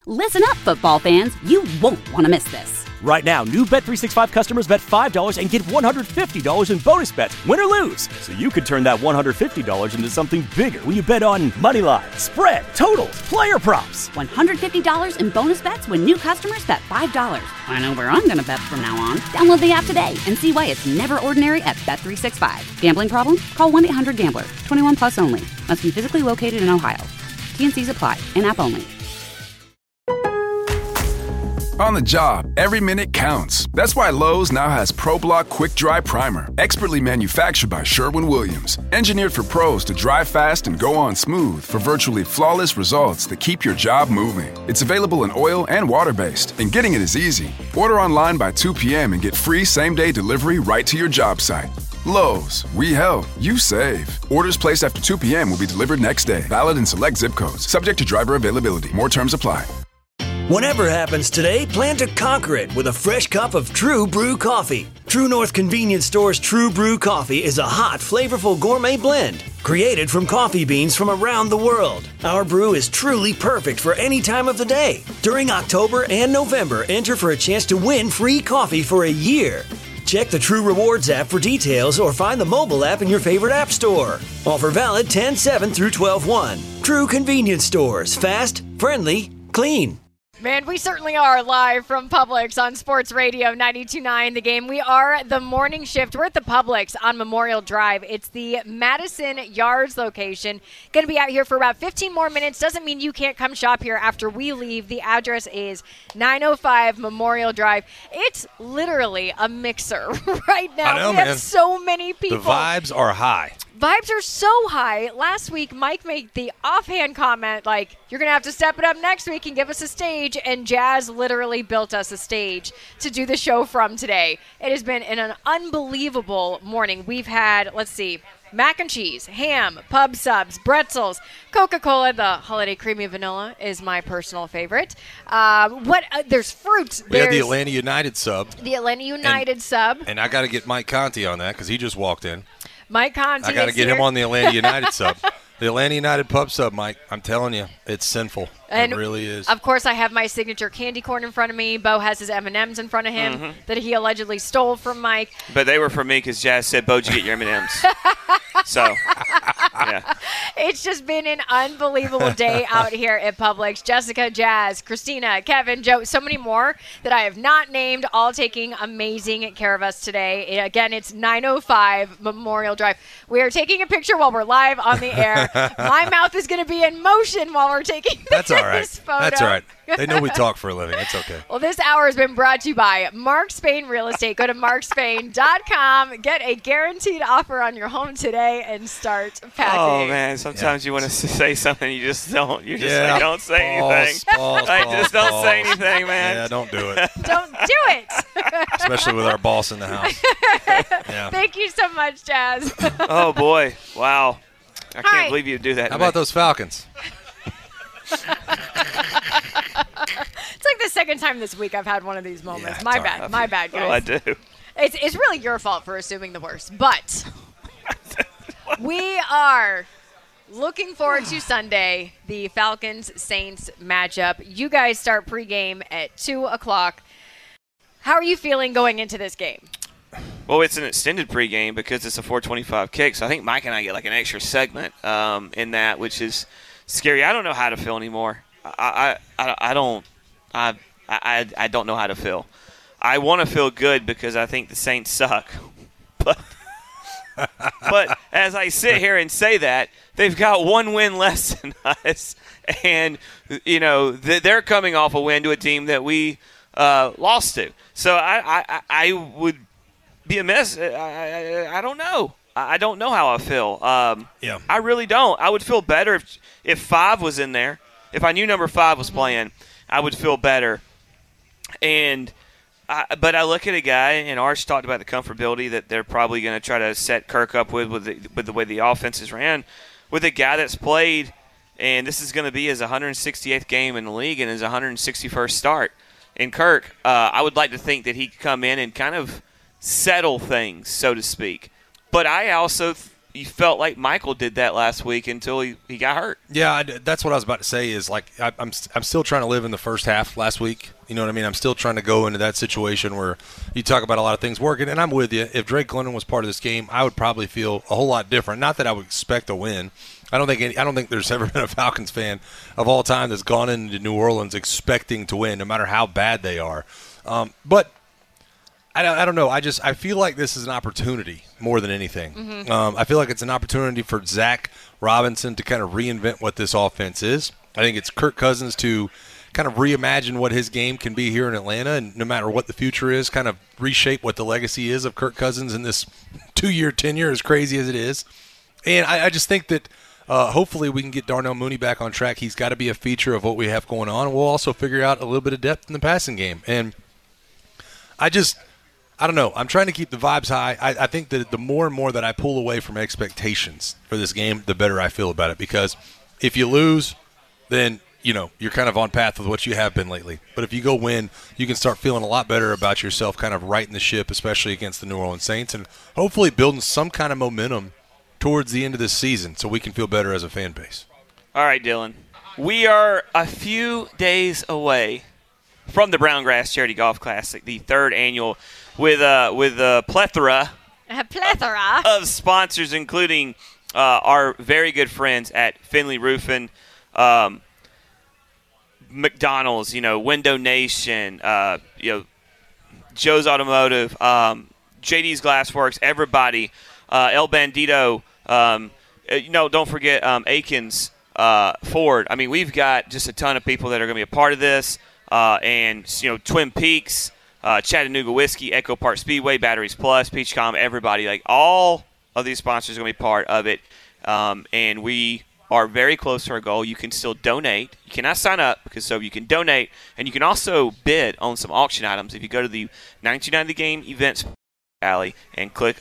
Listen up, football fans. You won't want to miss this. Right now, new Bet365 customers bet $5 and get $150 in bonus bets, win or lose. So you could turn that $150 into something bigger when you bet on money line, spread, totals, player props. $150 in bonus bets when new customers bet $5. I know where I'm going to bet from now on. Download the app today and see why it's never ordinary at Bet365. Gambling problem? Call 1-800-GAMBLER. 21 plus only. Must be physically located in Ohio. T&Cs apply. In-app only. On the job, every minute counts. That's why Lowe's now has ProBlock Quick Dry Primer, expertly manufactured by Sherwin-Williams. Engineered for pros to dry fast and go on smooth for virtually flawless results that keep your job moving. It's available in oil and water-based, and getting it is easy. Order online by 2 p.m. and get free same-day delivery right to your job site. Lowe's, we help, you save. Orders placed after 2 p.m. will be delivered next day. Valid in select zip codes. Subject to driver availability. More terms apply. Whatever happens today, plan to conquer it with a fresh cup of True Brew coffee. True North Convenience Store's True Brew coffee is a hot, flavorful gourmet blend created from coffee beans from around the world. Our brew is truly perfect for any time of the day. During October and November, enter for a chance to win free coffee for a year. Check the True Rewards app for details or find the mobile app in your favorite app store. Offer valid 10/7 through 12/1. True Convenience Stores. Fast, friendly, clean. Man, we certainly are live from Publix on Sports Radio 92.9 The Game. We are the morning shift. We're at the Publix on Memorial Drive. It's the Madison Yards location. Going to be out here for about 15 more minutes. Doesn't mean you can't come shop here after we leave. The address is 905 Memorial Drive. It's literally a mixer right now. I know, we man. have so many people. The vibes are high. Vibes are so high. Last week, Mike made the offhand comment, like, you're going to have to step it up next week and give us a stage. And Jazz literally built us a stage to do the show from today. It has been an unbelievable morning. We've had, let's see, mac and cheese, ham, pub subs, pretzels, Coca-Cola. The holiday creamy vanilla is my personal favorite. There's fruit. We had the Atlanta United sub. The Atlanta United sub. And I got to get Mike Conti on that because he just walked in. Mike Conti I got to get him on the Atlanta United sub. The Atlanta United pub sub, Mike. I'm telling you, it's sinful. And it really is. Of course, I have my signature candy corn in front of me. Bo has his M&Ms in front of him that he allegedly stole from Mike. But they were for me because Jazz said, Bo, did you get your M&Ms? So, yeah. It's just been an unbelievable day out here at Publix. Jessica, Jazz, Christina, Kevin, Joe, so many more that I have not named, all taking amazing care of us today. Again, it's 905 Memorial Drive. We are taking a picture while we're live on the air. My mouth is going to be in motion while we're taking That's all right. this photo. That's all right. They know we talk for a living. It's okay. Well, this hour has been brought to you by Mark Spain Real Estate. Go to markspain.com. Get a guaranteed offer on your home today and start packing. Oh, man. Sometimes you want to say something, you just don't. You just like, don't say anything. Just don't say anything, man. Yeah, don't do it. Don't do it. Especially with our boss in the house. Yeah. Thank you so much, Jazz. Oh, boy. Wow. I can't believe you do that. How about those Falcons? It's like the second time this week I've had one of these moments. Yeah, My bad, guys. Well, I do. It's really your fault for assuming the worst. But we are looking forward to Sunday, the Falcons-Saints matchup. You guys start pregame at 2 o'clock. How are you feeling going into this game? Well, it's an extended pregame because it's a 4:25 kick, so I think Mike and I get like an extra segment in that, which is scary. I don't know how to feel anymore. I don't know how to feel. I want to feel good because I think the Saints suck, but as I sit here and say that, they've got one win less than us, and they're coming off a win to a team that we lost to. So I would be a mess. I don't know. I don't know how I feel. I really don't. I would feel better if 5 was in there. If I knew number 5 was playing, I would feel better. But I look at a guy, and Arch talked about the comfortability that they're probably going to try to set Kirk up with the way the offense is ran, with a guy that's played, and this is going to be his 168th game in the league and his 161st start. In Kirk, I would like to think that he could come in and kind of settle things, so to speak. But I also you felt like Michael did that last week until he got hurt. Yeah, that's what I was about to say is, like, I'm still trying to live in the first half last week. You know what I mean? I'm still trying to go into that situation where you talk about a lot of things working, and I'm with you. If Drake London was part of this game, I would probably feel a whole lot different. Not that I would expect a win. I don't think there's ever been a Falcons fan of all time that's gone into New Orleans expecting to win, no matter how bad they are. But I don't know. I feel like this is an opportunity more than anything. Mm-hmm. I feel like it's an opportunity for Zach Robinson to kind of reinvent what this offense is. I think it's Kirk Cousins to kind of reimagine what his game can be here in Atlanta, and no matter what the future is, kind of reshape what the legacy is of Kirk Cousins in this 2-year tenure, as crazy as it is. And I just think that hopefully we can get Darnell Mooney back on track. He's got to be a feature of what we have going on. We'll also figure out a little bit of depth in the passing game. And I don't know. I'm trying to keep the vibes high. I think that the more and more that I pull away from expectations for this game, the better I feel about it. Because if you lose, then, you're kind of on path with what you have been lately. But if you go win, you can start feeling a lot better about yourself, kind of righting the ship, especially against the New Orleans Saints, and hopefully building some kind of momentum towards the end of this season so we can feel better as a fan base. All right, Dylan. We are a few days away from the Brown Grass Charity Golf Classic, the third annual, with a plethora of sponsors, including our very good friends at Finley Roofing, McDonald's, Window Nation, Joe's Automotive, JD's Glassworks, everybody, El Bandito, don't forget Aikens Ford. I mean, we've got just a ton of people that are going to be a part of this, and Twin Peaks, Chattanooga Whiskey, Echo Park Speedway, Batteries Plus, Peachcom, everybody, like all of these sponsors are going to be part of it, and we are very close to our goal. You can still donate. You cannot sign up so you can donate, and you can also bid on some auction items if you go to the 1990 Game Events Alley and click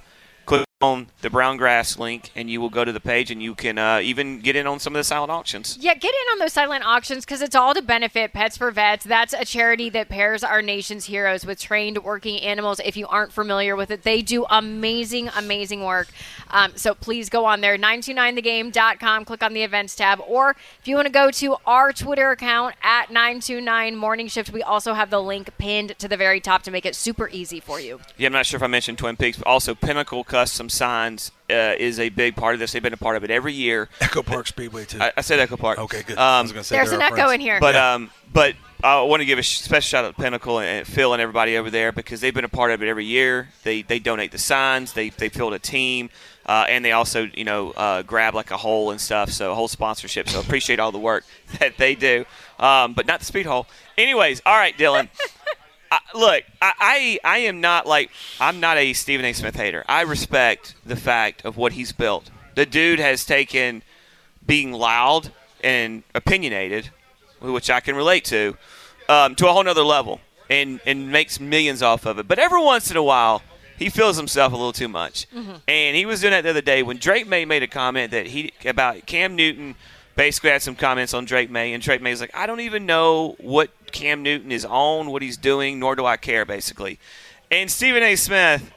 on the Brown Grass link, and you will go to the page, and you can even get in on some of the silent auctions. Yeah, get in on those silent auctions because it's all to benefit Pets for Vets. That's a charity that pairs our nation's heroes with trained working animals. If you aren't familiar with it, they do amazing, amazing work. So please go on there, 929thegame.com, click on the events tab, or if you want to go to our Twitter account at 929 Morning Shift, we also have the link pinned to the very top to make it super easy for you. Yeah, I'm not sure if I mentioned Twin Peaks, but also Pinnacle Custom Signs is a big part of this. They've been a part of it every year. Echo Park Speedway, too. I said Echo Park. Okay, good. I was going to say there's an echo friends in here. But I want to give a special shout out to Pinnacle and Phil and everybody over there because they've been a part of it every year. They donate the signs. They field a team. And they also, grab like a hole and stuff, so a whole sponsorship. So appreciate all the work that they do, but not the speed hole. Anyways, all right, Dylan. Look, I am not I'm not a Stephen A. Smith hater. I respect the fact of what he's built. The dude has taken being loud and opinionated, which I can relate to a whole nother level and makes millions off of it. But every once in a while, he feels himself a little too much. Mm-hmm. And he was doing that the other day when Drake May made a comment about Cam Newton. Basically had some comments on Drake May, and Drake May was like, I don't even know what Cam Newton is on, what he's doing, nor do I care, basically. And Stephen A. Smith,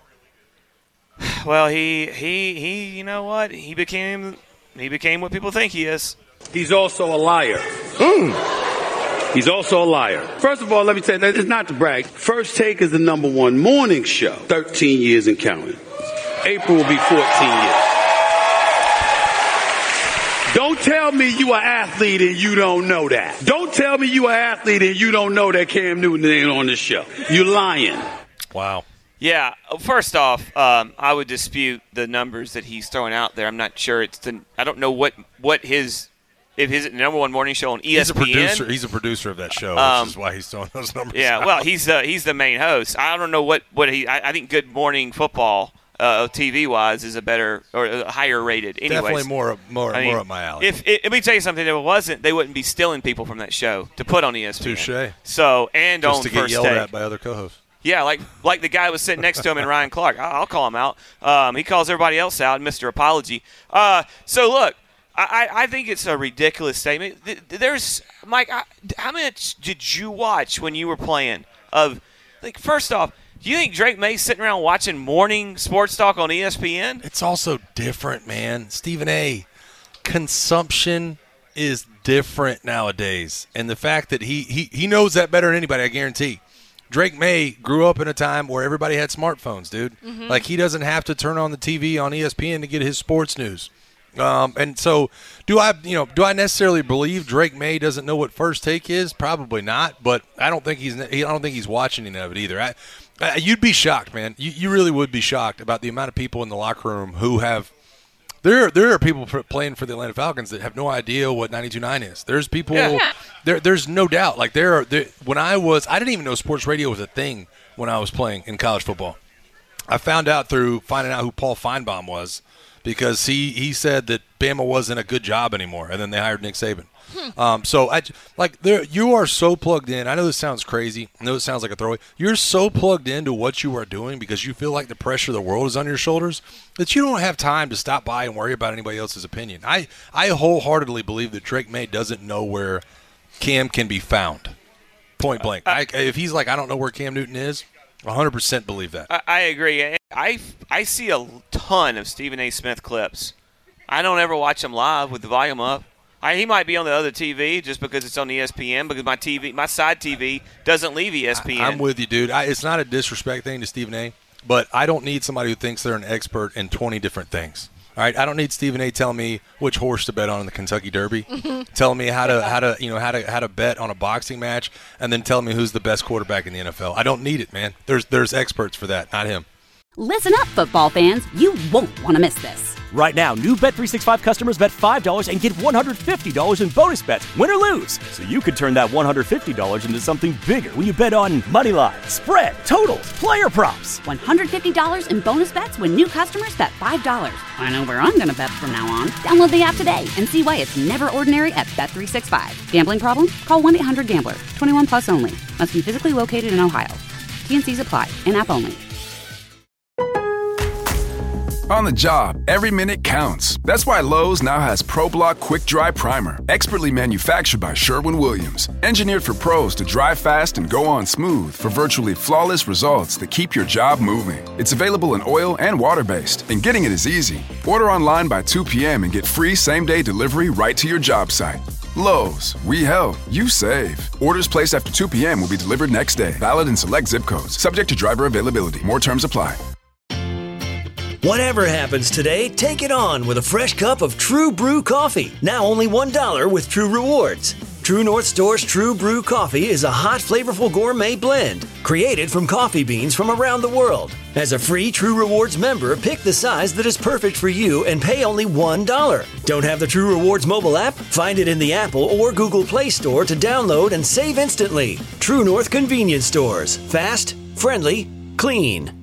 well, he you know what? He became what people think he is. He's also a liar. He's also a liar. First of all, let me tell you, it's not to brag. First Take is the #1 morning show. 13 years and counting. April will be 14 years. Don't tell me you an athlete and you don't know that. Don't tell me you an athlete and you don't know that Cam Newton ain't on the show. You're lying. Wow. Yeah, first off, I would dispute the numbers that he's throwing out there. I'm not sure I don't know what his #1 morning show on ESPN. He's a producer of that show, which is why he's throwing those numbers out. Well, he's the main host. I don't know what I think Good Morning Football TV-wise is a better or a higher rated. Anyways, definitely more up my alley. Let me tell you something. If it wasn't, they wouldn't be stealing people from that show to put on ESPN. Touche. So and just on to First get yelled Take. at by other co-hosts. Yeah, like the guy was sitting next to him and Ryan Clark. I'll call him out. He calls everybody else out, Mr. Apology. So look, I think it's a ridiculous statement. There's Mike. How much did you watch when you were playing? First off, You think Drake May's sitting around watching morning sports talk on ESPN? It's also different, man. Stephen A., consumption is different nowadays. And the fact that he knows that better than anybody, I guarantee. Drake May grew up in a time where everybody had smartphones, dude. Mm-hmm. Like, he doesn't have to turn on the TV on ESPN to get his sports news. And so do I necessarily believe Drake May doesn't know what First Take is? Probably not, but I don't think he's watching any of it either. You'd be shocked, man. You really would be shocked about the amount of people in the locker room who have there are people playing for the Atlanta Falcons that have no idea what 92.9 is. There's people there's no doubt. Like I didn't even know sports radio was a thing when I was playing in college football. I found out through finding out who Paul Feinbaum was, because he said that Bama wasn't a good job anymore, and then they hired Nick Saban. You are so plugged in. I know this sounds crazy. I know it sounds like a throwaway. You're so plugged into what you are doing because you feel like the pressure of the world is on your shoulders that you don't have time to stop by and worry about anybody else's opinion. I wholeheartedly believe that Drake May doesn't know where Cam can be found. Point blank. If he's like, I don't know where Cam Newton is, 100% believe that. I agree. I see a ton of Stephen A. Smith clips. I don't ever watch them live with the volume up. He might be on the other TV just because it's on ESPN, because my side TV doesn't leave ESPN. I'm with you, dude. It's not a disrespect thing to Stephen A., but I don't need somebody who thinks they're an expert in 20 different things. All right, I don't need Stephen A. telling me which horse to bet on in the Kentucky Derby, telling me how to bet on a boxing match, and then telling me who's the best quarterback in the NFL. I don't need it, man. There's experts for that, not him. Listen up, football fans. You won't want to miss this. Right now, new Bet365 customers bet $5 and get $150 in bonus bets, win or lose. So you could turn that $150 into something bigger when you bet on money line, spread, totals, player props. $150 in bonus bets when new customers bet $5. I know where I'm going to bet from now on. Download the app today and see why it's never ordinary at Bet365. Gambling problem? Call 1-800-GAMBLER. 21 plus only. Must be physically located in Ohio. T&Cs apply. In-app only. On the job, every minute counts. That's why Lowe's now has ProBlock Quick Dry Primer, expertly manufactured by Sherwin-Williams. Engineered for pros to dry fast and go on smooth for virtually flawless results that keep your job moving. It's available in oil and water-based, and getting it is easy. Order online by 2 p.m. and get free same-day delivery right to your job site. Lowe's, we help, you save. Orders placed after 2 p.m. will be delivered next day. Valid in select zip codes. Subject to driver availability. More terms apply. Whatever happens today, take it on with a fresh cup of True Brew coffee. Now only $1 with True Rewards. True North Store's True Brew coffee is a hot, flavorful gourmet blend created from coffee beans from around the world. As a free True Rewards member, pick the size that is perfect for you and pay only $1. Don't have the True Rewards mobile app? Find it in the Apple or Google Play Store to download and save instantly. True North Convenience Stores. Fast, friendly, clean.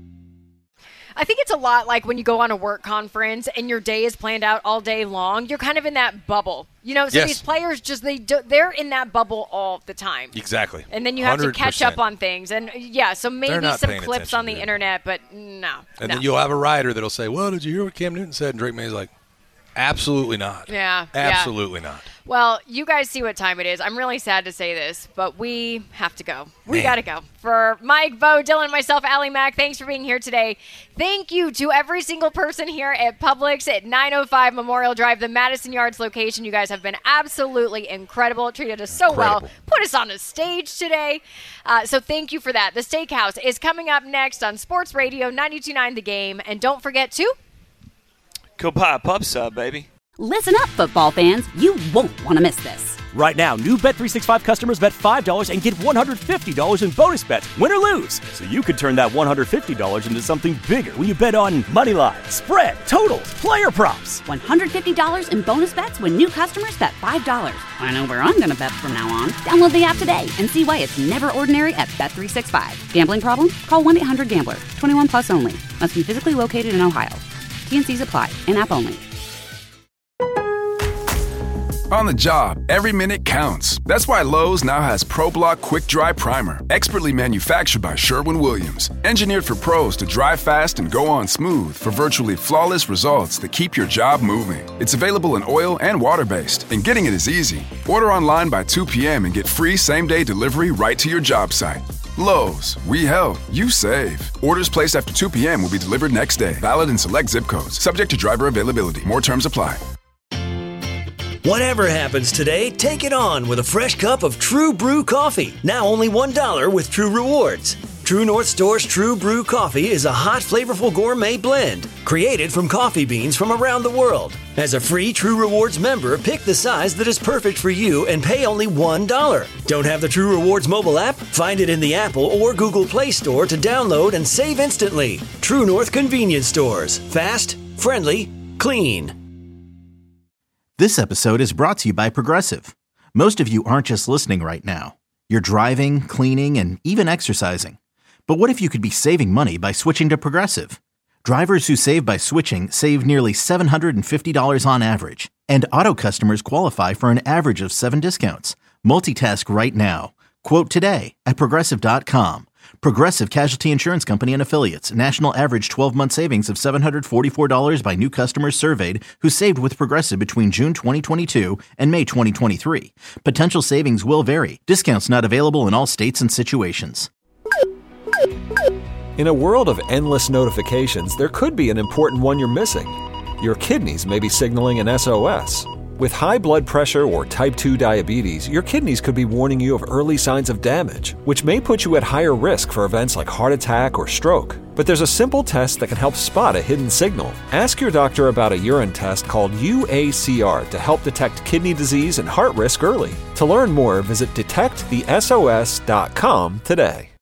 I think it's a lot like when you go on a work conference and your day is planned out all day long. You're kind of in that bubble. You know, so yes. These players they're in that bubble all the time. Exactly. And then you have 100%. To catch up on things. And yeah, so maybe some clips on the internet, but no. And then you'll have a writer that'll say, well, did you hear what Cam Newton said? And Drake May's like, absolutely not. Yeah. Absolutely not. Well, you guys see what time it is. I'm really sad to say this, but we have to go. We got to go. For Mike, Bo, Dylan, myself, Allie Mack, thanks for being here today. Thank you to every single person here at Publix at 905 Memorial Drive, the Madison Yards location. You guys have been absolutely incredible. Treated us so well. Put us on a stage today. So thank you for that. The Steakhouse is coming up next on Sports Radio 92.9 The Game. And don't forget to go buy a pub sub, baby. Listen up, football fans. You won't want to miss this. Right now, new Bet365 customers bet $5 and get $150 in bonus bets, win or lose. So you could turn that $150 into something bigger when you bet on money line, spread, totals, player props. $150 in bonus bets when new customers bet $5. I know where I'm going to bet from now on. Download the app today and see why it's never ordinary at Bet365. Gambling problem? Call 1-800-GAMBLER. 21 plus only. Must be physically located in Ohio. T&Cs apply. In-app only. On the job, every minute counts. That's why Lowe's now has ProBlock Quick Dry Primer, expertly manufactured by Sherwin-Williams. Engineered for pros to dry fast and go on smooth for virtually flawless results that keep your job moving. It's available in oil and water-based, and getting it is easy. Order online by 2 p.m. and get free same-day delivery right to your job site. Lowe's, we help, you save. Orders placed after 2 p.m. will be delivered next day. Valid in select zip codes. Subject to driver availability. More terms apply. Whatever happens today, take it on with a fresh cup of True Brew coffee. Now only $1 with True Rewards. True North Store's True Brew coffee is a hot, flavorful gourmet blend created from coffee beans from around the world. As a free True Rewards member, pick the size that is perfect for you and pay only $1. Don't have the True Rewards mobile app? Find it in the Apple or Google Play Store to download and save instantly. True North Convenience Stores. Fast, friendly, clean. This episode is brought to you by Progressive. Most of you aren't just listening right now. You're driving, cleaning, and even exercising. But what if you could be saving money by switching to Progressive? Drivers who save by switching save nearly $750 on average, and auto customers qualify for an average of 7 discounts. Multitask right now. Quote today at Progressive.com. Progressive Casualty Insurance Company and Affiliates. National average 12-month savings of $744 by new customers surveyed who saved with Progressive between June 2022 and May 2023. Potential savings will vary. Discounts not available in all states and situations. In a world of endless notifications, there could be an important one you're missing. Your kidneys may be signaling an SOS. With high blood pressure or type 2 diabetes, your kidneys could be warning you of early signs of damage, which may put you at higher risk for events like heart attack or stroke. But there's a simple test that can help spot a hidden signal. Ask your doctor about a urine test called UACR to help detect kidney disease and heart risk early. To learn more, visit detectthesos.com today.